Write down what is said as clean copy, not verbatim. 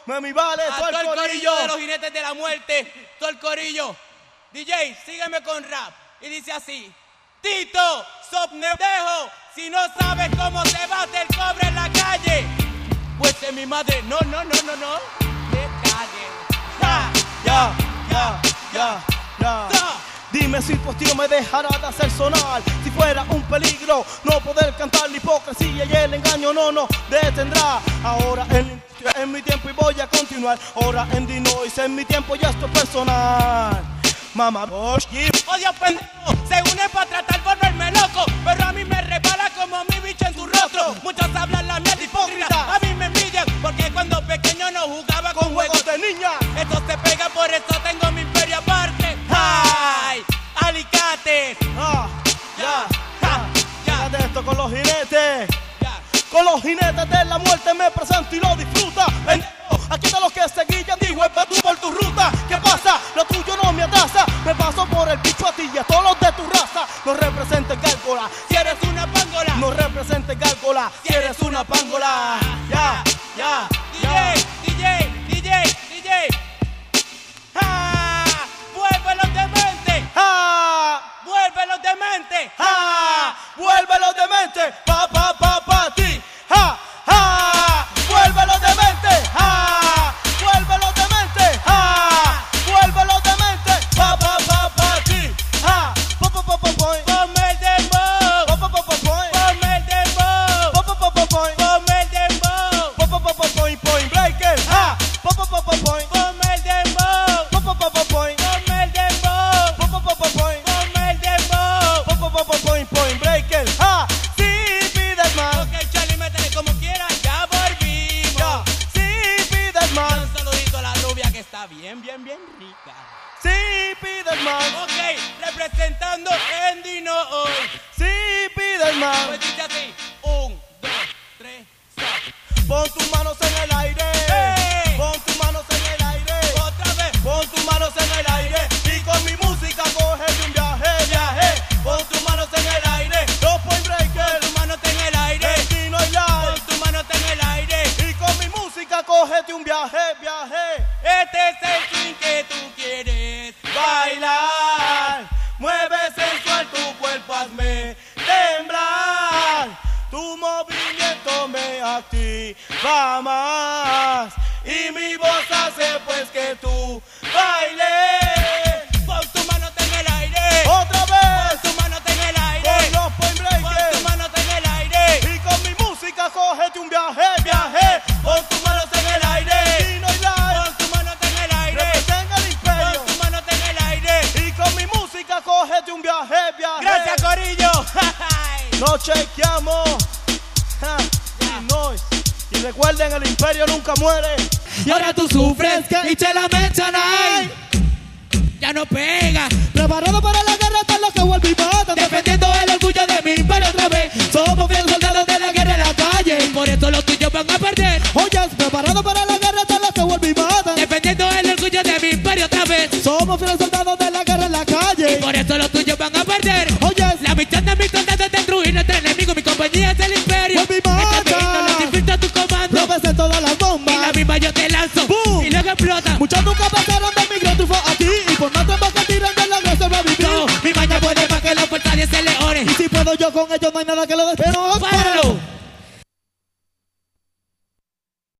Mami, vale, a todo el corillo de los jinetes de la muerte, todo el corillo. DJ, sígueme con rap. Y dice así: Tito, sopnedejo, si no sabes cómo se bate el cobre en la calle, pues de mi madre, no, me cague. Ya. Dime si tu estilo me dejará de hacer sonar. Si fuera un peligro no poder cantar, la hipocresía y el engaño no detendrá. Ahora en mi tiempo y voy a continuar. Ahora en Dinois, en mi tiempo ya esto es personal. Mamá Boschki, odio pendejo, se unen para tratar de volverme loco, pero a mí me resbala como mi bicho en tu rostro. Muchos hablan la mierda hipócrita, a mí me envidian, porque cuando pequeño no jugaba con juegos de niña. Esto se pega, por eso tengo mi imperio aparte. ¡Ay! ¡Alicates! Ya de esto con los jinetes. Con los jinetes de la muerte me presento y lo disfruta. Aquí están los que se guillan, digo, tú por tu ruta. ¿Qué pasa? Lo tuyo no me atrasa. Me paso por el bicho a ti y a todos los de tu raza. No representes gárgola si eres una pángola. No representes gárgola si eres una pángola. Ya. DJ. ¡Ja! ¡Vuélvelos demente! ¡Ja! ¡Vuélvelos demente! ¡Ja! ¡Vuélvelos demente! Pa ti. ¡Ja! ¡Ja! ¡Vuélvelos demente! ¡Ja! ¡Vuélvelos demente! ¡Ja! ¡Vuélvelos demente! Pa ti. ¡Ja! Ponme el dembow. Ponme el dembow. Ponme el dembow. Point breaker. ¡Ja! Ponme el dembow. Ponme el dembow. Ponme el dembow. Point breaker. ¡Ja! Sí, pides más. Ok, Charlie, métele como quieras, ya volvimos. Ya. Sí, pides más. Un saludito a la rubia que está bien rica. Sí, pides más. Ok, representando en Dino hoy. Sí, pides más. Pues dice así: 1, 2, 3, Pon tus manos en el aire. ¡Hey! Pon tus manos en el aire. otra vez. Pon tus manos en el aire. Y con mi música cógete un viaje. Pon tus manos en el aire. Los point breakers. Tu mano está en el aire. El Dino y Pon Live. tu mano está en el aire. Y con mi música cógete un viaje. Este es el swing que tú quieres Bailar. Mueve sensual tu cuerpo, hazme temblar. Tu movimiento me activa más. Y mi voz hace pues que tú bailes. Pon tu mano está en el aire. Otra vez. Pon tu mano está en el aire. Con los point Pon tu breakers. mano está en el aire. Y con mi música cógete un viaje. Pon tus manos en el aire. Dino y Live. Pon tu mano está en el aire. Representa el imperio. Pon tu mano está en el aire. Y con mi música cógete un viaje. Gracias, corillo. Nos chequeamos. Dinois. Y recuerden, el imperio nunca muere. Y ahora tú sufres y te la mechan ahí. Ya no pega. Preparado para la guerra hasta los que vuelven y matan. Defendiendo el orgullo de mi imperio otra vez. Somos fieles soldados de la guerra en la calle. Y por eso los tuyos van a perder. Oyes, preparado para la guerra hasta los que vuelven y matan. Defendiendo el orgullo de mi imperio otra vez. Somos fieles soldados de la guerra en la calle. Y por eso los tuyos van a perder. Oyes, La misión de mis soldados es destruir nuestro enemigo. Mi compañía es el imperio. vuelve y mata. Este camino los infiltra tu comando. Robes todas las Y bombas. la misma yo te lanzo. ¡Bum! Y luego explota. Muchos nunca pasaron de mi gran triunfo aquí. Y por más tiempo que tiran de la guerra se va a vivir. No, mi maña puede más que los portales de leones. Y si puedo yo con ellos no hay nada que lo